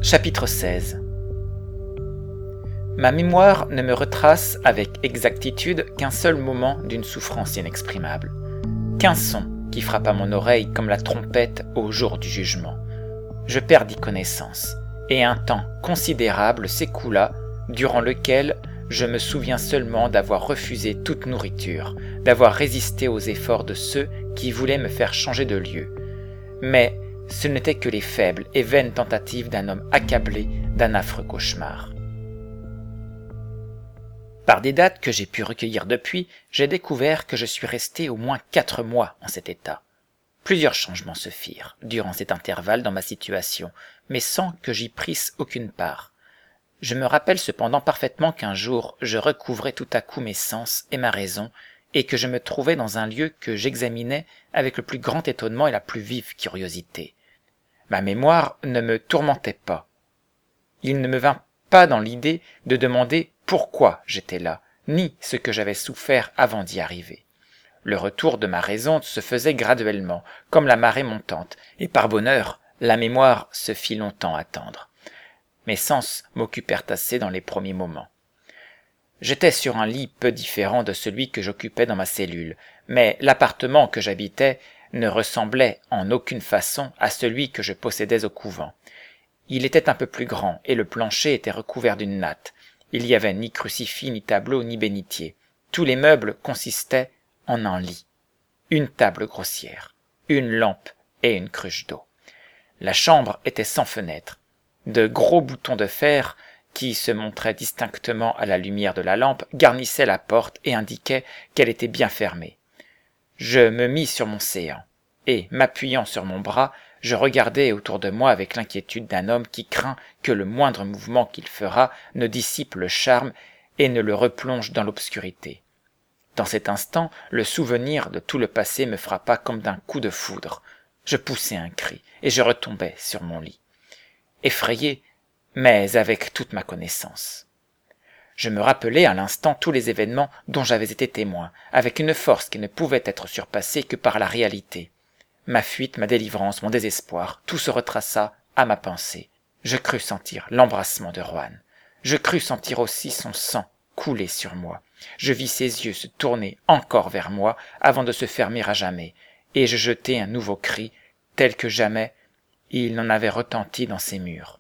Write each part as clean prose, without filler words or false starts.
Chapitre 16. Ma mémoire ne me retrace avec exactitude qu'un seul moment d'une souffrance inexprimable, qu'un son qui frappa mon oreille comme la trompette au jour du jugement. Je perdis connaissance, et un temps considérable s'écoula, durant lequel je me souviens seulement d'avoir refusé toute nourriture, d'avoir résisté aux efforts de ceux qui voulaient me faire changer de lieu. Mais ce n'étaient que les faibles et vaines tentatives d'un homme accablé d'un affreux cauchemar. Par des dates que j'ai pu recueillir depuis, j'ai découvert que je suis resté au moins 4 mois en cet état. Plusieurs changements se firent durant cet intervalle dans ma situation, mais sans que j'y prisse aucune part. Je me rappelle cependant parfaitement qu'un jour je recouvrais tout à coup mes sens et ma raison, et que je me trouvais dans un lieu que j'examinais avec le plus grand étonnement et la plus vive curiosité. Ma mémoire ne me tourmentait pas. Il ne me vint pas dans l'idée de demander pourquoi j'étais là, ni ce que j'avais souffert avant d'y arriver. Le retour de ma raison se faisait graduellement, comme la marée montante, et par bonheur, la mémoire se fit longtemps attendre. Mes sens m'occupèrent assez dans les premiers moments. J'étais sur un lit peu différent de celui que j'occupais dans ma cellule, mais l'appartement que j'habitais ne ressemblait en aucune façon à celui que je possédais au couvent. Il était un peu plus grand, et le plancher était recouvert d'une natte. Il n'y avait ni crucifix, ni tableau, ni bénitier. Tous les meubles consistaient en un lit, une table grossière, une lampe et une cruche d'eau. La chambre était sans fenêtre. De gros boutons de fer, qui se montraient distinctement à la lumière de la lampe, garnissaient la porte et indiquaient qu'elle était bien fermée. Je me mis sur mon séant, et, m'appuyant sur mon bras, je regardais autour de moi avec l'inquiétude d'un homme qui craint que le moindre mouvement qu'il fera ne dissipe le charme et ne le replonge dans l'obscurité. Dans cet instant, le souvenir de tout le passé me frappa comme d'un coup de foudre. Je poussai un cri, et je retombai sur mon lit, effrayé, mais avec toute ma connaissance. Je me rappelai à l'instant tous les événements dont j'avais été témoin, avec une force qui ne pouvait être surpassée que par la réalité. Ma fuite, ma délivrance, mon désespoir, tout se retraça à ma pensée. Je crus sentir l'embrassement de Roanne. Je crus sentir aussi son sang couler sur moi. Je vis ses yeux se tourner encore vers moi avant de se fermer à jamais, et je jetai un nouveau cri, tel que jamais il n'en avait retenti dans ces murs.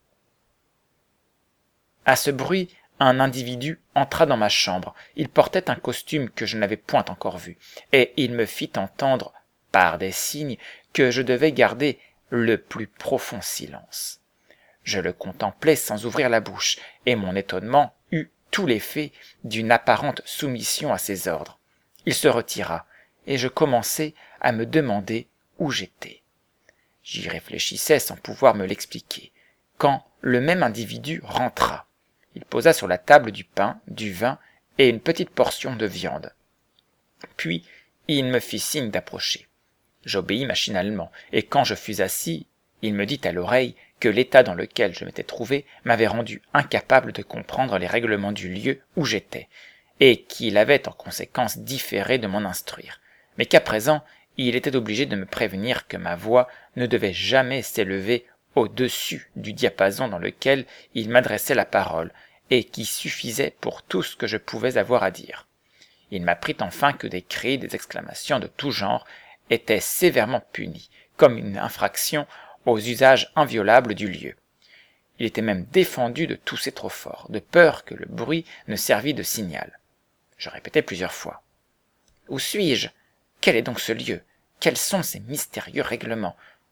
À ce bruit, un individu entra dans ma chambre. Il portait un costume que je n'avais point encore vu, et il me fit entendre, par des signes, que je devais garder le plus profond silence. Je le contemplai sans ouvrir la bouche, et mon étonnement eut tout l'effet d'une apparente soumission à ses ordres. Il se retira, et je commençai à me demander où j'étais. J'y réfléchissais sans pouvoir me l'expliquer, quand le même individu rentra. Il posa sur la table du pain, du vin et une petite portion de viande. Puis il me fit signe d'approcher. J'obéis machinalement, et quand je fus assis, il me dit à l'oreille que l'état dans lequel je m'étais trouvé m'avait rendu incapable de comprendre les règlements du lieu où j'étais, et qu'il avait en conséquence différé de m'en instruire, mais qu'à présent il était obligé de me prévenir que ma voix ne devait jamais s'élever au-dessus du diapason dans lequel il m'adressait la parole, et qui suffisait pour tout ce que je pouvais avoir à dire. Il m'apprit enfin que des cris, des exclamations de tout genre étaient sévèrement punis, comme une infraction aux usages inviolables du lieu. Il était même défendu de tousser trop fort, de peur que le bruit ne servît de signal. Je répétai plusieurs fois. « Où suis-je ? Quel est donc ce lieu ? Quels sont ces mystérieux règlements ?»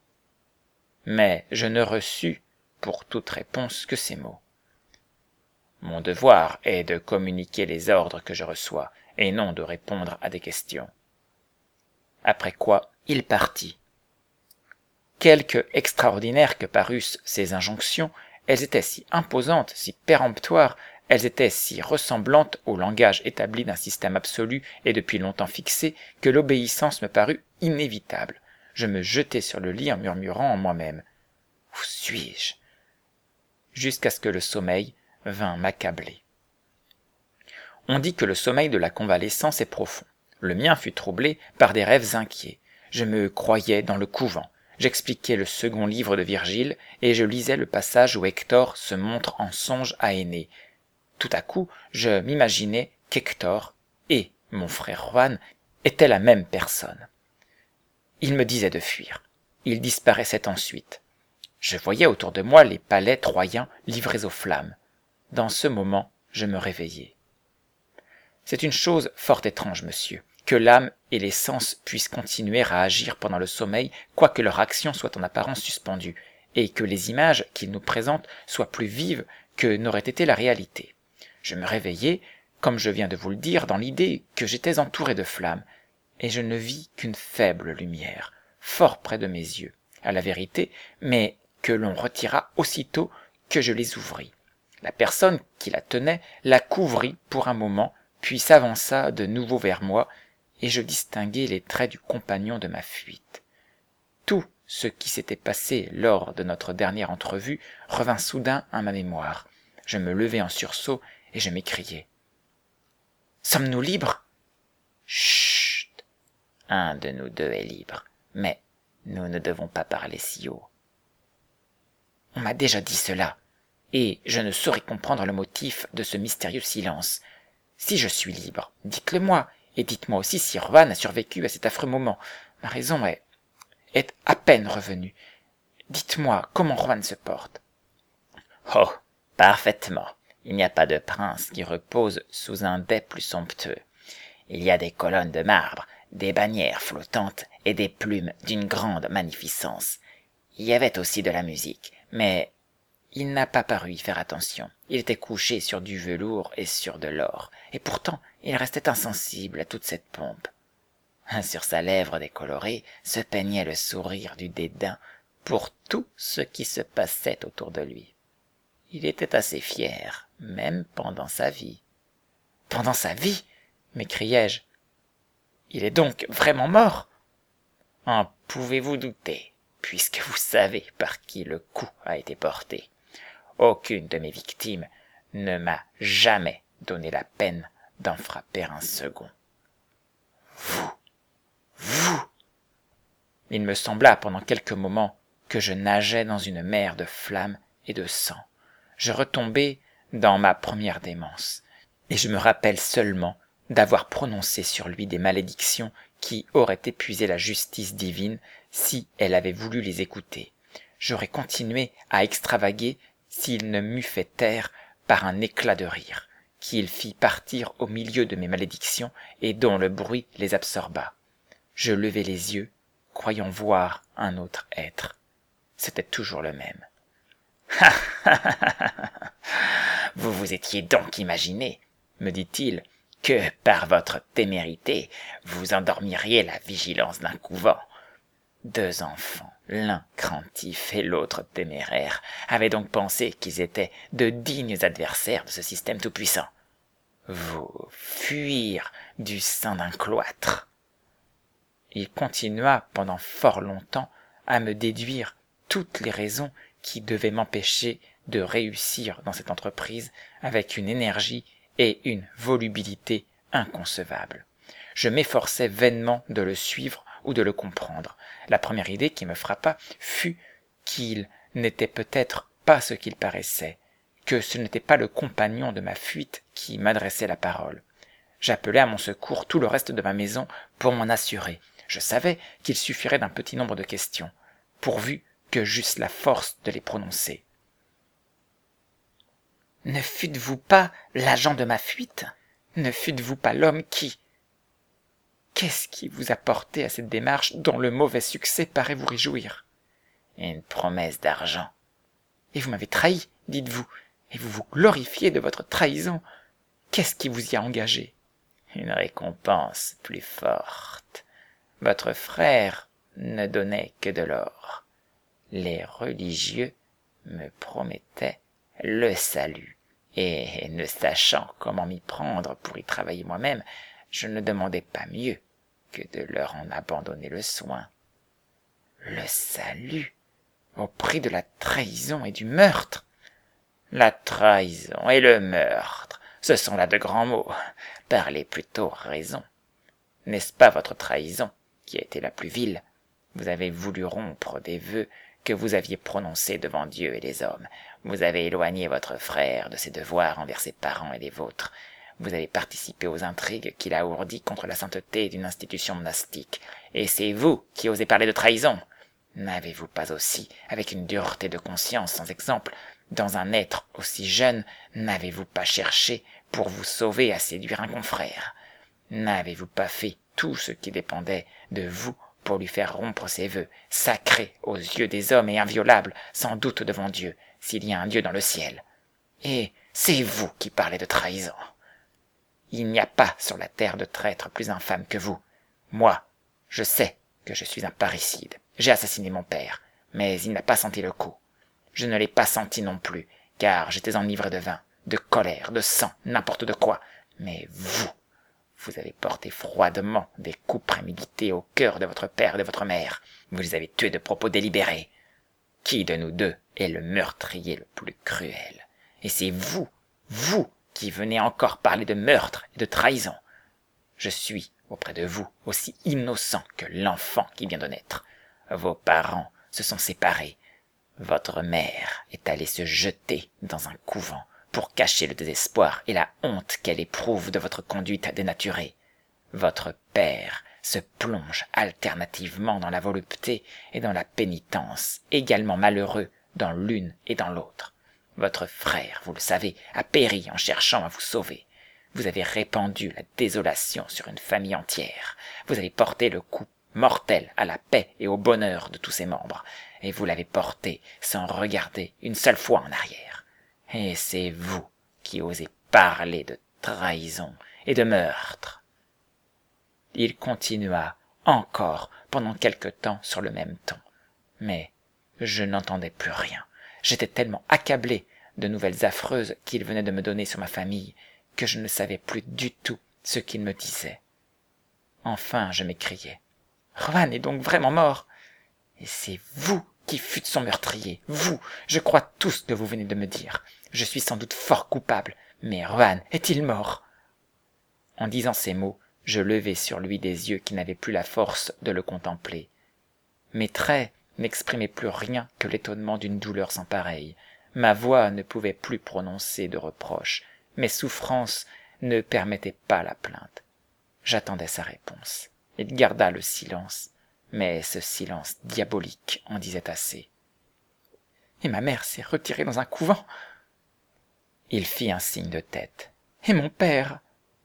Mais je ne reçus pour toute réponse que ces mots. Mon devoir est de communiquer les ordres que je reçois, et non de répondre à des questions. Après quoi, il partit. Quelque extraordinaires que parussent ces injonctions, elles étaient si imposantes, si péremptoires, elles étaient si ressemblantes au langage établi d'un système absolu et depuis longtemps fixé, que l'obéissance me parut inévitable. Je me jetai sur le lit en murmurant en moi-même. « Où suis-je » jusqu'à ce que le sommeil vint m'accabler. On dit que le sommeil de la convalescence est profond. Le mien fut troublé par des rêves inquiets. Je me croyais dans le couvent. J'expliquais le second livre de Virgile, et je lisais le passage où Hector se montre en songe à Énée. Tout à coup, je m'imaginais qu'Hector et mon frère Juan étaient la même personne. Il me disait de fuir. Il disparaissait ensuite. Je voyais autour de moi les palais troyens livrés aux flammes. Dans ce moment, je me réveillai. C'est une chose fort étrange, monsieur, que l'âme et les sens puissent continuer à agir pendant le sommeil, quoique leur action soit en apparence suspendue, et que les images qu'ils nous présentent soient plus vives que n'aurait été la réalité. Je me réveillai, comme je viens de vous le dire, dans l'idée que j'étais entouré de flammes, et je ne vis qu'une faible lumière, fort près de mes yeux, à la vérité, mais que l'on retira aussitôt que je les ouvris. La personne qui la tenait la couvrit pour un moment, puis s'avança de nouveau vers moi, et je distinguai les traits du compagnon de ma fuite. Tout ce qui s'était passé lors de notre dernière entrevue revint soudain à ma mémoire. Je me levai en sursaut, et je m'écriai. « Sommes-nous libres ?»« Chut ! Un de nous deux est libre, mais nous ne devons pas parler si haut. » On m'a déjà dit cela, et je ne saurais comprendre le motif de ce mystérieux silence. Si je suis libre, dites-le moi, et dites-moi aussi si Juan a survécu à cet affreux moment. Ma raison est à peine revenue. Dites-moi comment Juan se porte. Oh, parfaitement. Il n'y a pas de prince qui repose sous un dais plus somptueux. Il y a des colonnes de marbre, des bannières flottantes et des plumes d'une grande magnificence. Il y avait aussi de la musique, mais il n'a pas paru y faire attention. Il était couché sur du velours et sur de l'or, et pourtant il restait insensible à toute cette pompe. Sur sa lèvre décolorée se peignait le sourire du dédain pour tout ce qui se passait autour de lui. Il était assez fier, même pendant sa vie. « Pendant sa vie ?» m'écriai-je. « Il est donc vraiment mort ?» ?»« En pouvez-vous douter, puisque vous savez par qui le coup a été porté. Aucune de mes victimes ne m'a jamais donné la peine d'en frapper un second. Vous. Il me sembla pendant quelques moments que je nageais dans une mer de flammes et de sang. Je retombai dans ma première démence, et je me rappelle seulement d'avoir prononcé sur lui des malédictions qui auraient épuisé la justice divine si elle avait voulu les écouter. J'aurais continué à extravaguer s'il ne m'eût fait taire par un éclat de rire, qu'il fit partir au milieu de mes malédictions et dont le bruit les absorba. Je levai les yeux, croyant voir un autre être. C'était toujours le même. « Vous vous étiez donc imaginé, me dit-il, que par votre témérité, vous endormiriez la vigilance d'un couvent. Deux enfants, l'un craintif et l'autre téméraire, avaient donc pensé qu'ils étaient de dignes adversaires de ce système tout-puissant. Vous fuir du sein d'un cloître. » Il continua pendant fort longtemps à me déduire toutes les raisons qui devaient m'empêcher de réussir dans cette entreprise avec une énergie et une volubilité inconcevables. Je m'efforçais vainement de le suivre ou de le comprendre. La première idée qui me frappa fut qu'il n'était peut-être pas ce qu'il paraissait, que ce n'était pas le compagnon de ma fuite qui m'adressait la parole. J'appelai à mon secours tout le reste de ma maison pour m'en assurer. Je savais qu'il suffirait d'un petit nombre de questions, pourvu que j'eusse la force de les prononcer. « Ne fûtes-vous pas l'agent de ma fuite ? Ne fûtes-vous pas l'homme qui... » Qu'est-ce qui vous a porté à cette démarche dont le mauvais succès paraît vous réjouir ? Une promesse d'argent. Et vous m'avez trahi, dites-vous, et vous vous glorifiez de votre trahison. Qu'est-ce qui vous y a engagé ? Une récompense plus forte. Votre frère ne donnait que de l'or. Les religieux me promettaient le salut, et ne sachant comment m'y prendre pour y travailler moi-même, je ne demandais pas mieux que de leur en abandonner le soin. Le salut, au prix de la trahison et du meurtre. La trahison et le meurtre, ce sont là de grands mots. Parlez plutôt raison. N'est-ce pas votre trahison qui a été la plus vile ? Vous avez voulu rompre des vœux que vous aviez prononcés devant Dieu et les hommes. Vous avez éloigné votre frère de ses devoirs envers ses parents et les vôtres. Vous avez participé aux intrigues qu'il a ourdies contre la sainteté d'une institution monastique. Et c'est vous qui osez parler de trahison. N'avez-vous pas aussi, avec une dureté de conscience sans exemple, dans un être aussi jeune, n'avez-vous pas cherché, pour vous sauver, à séduire un confrère? N'avez-vous pas fait tout ce qui dépendait de vous pour lui faire rompre ses vœux, sacrés aux yeux des hommes et inviolables, sans doute devant Dieu, s'il y a un Dieu dans le ciel? Et c'est vous qui parlez de trahison. Il n'y a pas sur la terre de traître plus infâme que vous. Moi, je sais que je suis un parricide. J'ai assassiné mon père, mais il n'a pas senti le coup. Je ne l'ai pas senti non plus, car j'étais enivré de vin, de colère, de sang, n'importe de quoi. Mais vous avez porté froidement des coups prémédités au cœur de votre père et de votre mère. Vous les avez tués de propos délibérés. Qui de nous deux est le meurtrier le plus cruel? Et c'est vous qui venez encore parler de meurtre et de trahison. Je suis, auprès de vous, aussi innocent que l'enfant qui vient de naître. Vos parents se sont séparés. Votre mère est allée se jeter dans un couvent pour cacher le désespoir et la honte qu'elle éprouve de votre conduite dénaturée. Votre père se plonge alternativement dans la volupté et dans la pénitence, également malheureux dans l'une et dans l'autre. Votre frère, vous le savez, a péri en cherchant à vous sauver. Vous avez répandu la désolation sur une famille entière. Vous avez porté le coup mortel à la paix et au bonheur de tous ses membres, et vous l'avez porté sans regarder une seule fois en arrière. Et c'est vous qui osez parler de trahison et de meurtre. Il continua encore pendant quelque temps sur le même ton, mais je n'entendais plus rien. J'étais tellement accablé de nouvelles affreuses qu'il venait de me donner sur ma famille que je ne savais plus du tout ce qu'il me disait. Enfin, je m'écriai. « Rohan est donc vraiment mort? Et c'est vous qui fûtes son meurtrier, vous! Je crois tout ce que vous venez de me dire. Je suis sans doute fort coupable, mais Rohan est-il mort ?» En disant ces mots, je levai sur lui des yeux qui n'avaient plus la force de le contempler. Mes traits n'exprimaient plus rien que l'étonnement d'une douleur sans pareille. Ma voix ne pouvait plus prononcer de reproches. Mes souffrances ne permettaient pas la plainte. J'attendais sa réponse. Il garda le silence, mais ce silence diabolique en disait assez. « Et ma mère s'est retirée dans un couvent ?» Il fit un signe de tête. « Et mon père ?»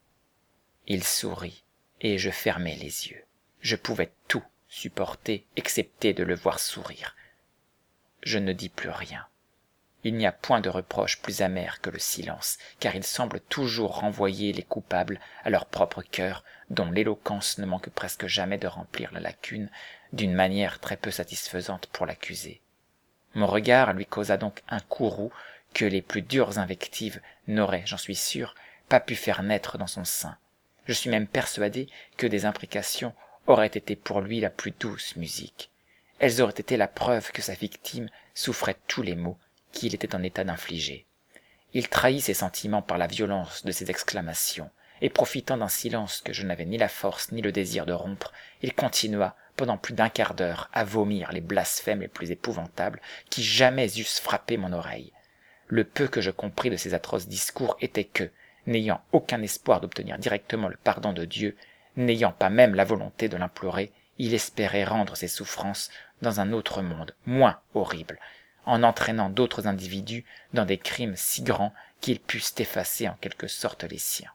Il sourit, et je fermai les yeux. Je pouvais tout supporter, excepté de le voir sourire. Je ne dis plus rien. Il n'y a point de reproche plus amer que le silence, car il semble toujours renvoyer les coupables à leur propre cœur, dont l'éloquence ne manque presque jamais de remplir la lacune d'une manière très peu satisfaisante pour l'accusé. Mon regard lui causa donc un courroux que les plus dures invectives n'auraient, j'en suis sûr, pas pu faire naître dans son sein. Je suis même persuadé que des imprécations auraient été pour lui la plus douce musique. Elles auraient été la preuve que sa victime souffrait tous les maux qu'il était en état d'infliger. Il trahit ses sentiments par la violence de ses exclamations, et profitant d'un silence que je n'avais ni la force ni le désir de rompre, il continua pendant plus d'un quart d'heure à vomir les blasphèmes les plus épouvantables qui jamais eussent frappé mon oreille. Le peu que je compris de ces atroces discours était que, n'ayant aucun espoir d'obtenir directement le pardon de Dieu, n'ayant pas même la volonté de l'implorer, il espérait rendre ses souffrances dans un autre monde, moins horrible, en entraînant d'autres individus dans des crimes si grands qu'ils pussent effacer en quelque sorte les siens.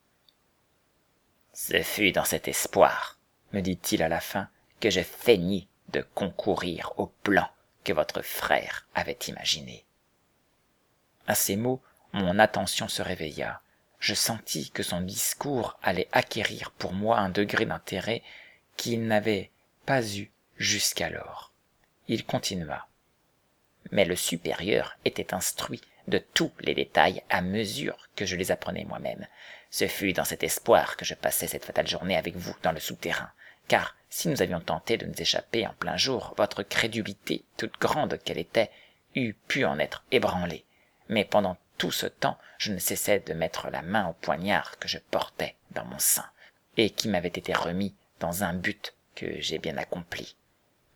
« Ce fut dans cet espoir, me dit-il à la fin, que je feignis de concourir au plan que votre frère avait imaginé. » À ces mots, mon attention se réveilla. Je sentis que son discours allait acquérir pour moi un degré d'intérêt qu'il n'avait pas eu jusqu'alors. Il continua. Mais le supérieur était instruit de tous les détails à mesure que je les apprenais moi-même. Ce fut dans cet espoir que je passai cette fatale journée avec vous dans le souterrain, car si nous avions tenté de nous échapper en plein jour, votre crédulité, toute grande qu'elle était, eût pu en être ébranlée. Mais pendant tout ce temps, je ne cessais de mettre la main au poignard que je portais dans mon sein, et qui m'avait été remis dans un but que j'ai bien accompli.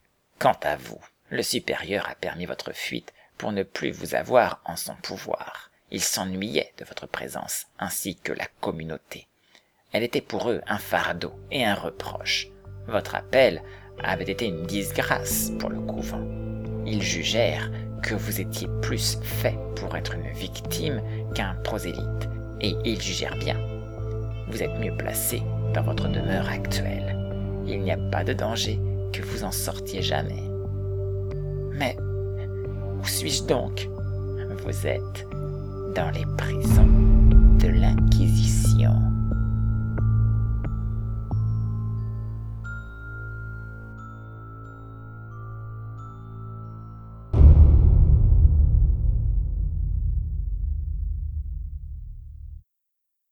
Quant à vous, le supérieur a permis votre fuite pour ne plus vous avoir en son pouvoir. Il s'ennuyait de votre présence, ainsi que la communauté. Elle était pour eux un fardeau et un reproche. Votre appel avait été une disgrâce pour le couvent. Ils jugèrent que vous étiez plus fait pour être une victime qu'un prosélyte, et ils jugèrent bien. Vous êtes mieux placé dans votre demeure actuelle. Il n'y a pas de danger que vous en sortiez jamais. Mais où suis-je donc? Vous êtes dans les prisons de l'Inquisition.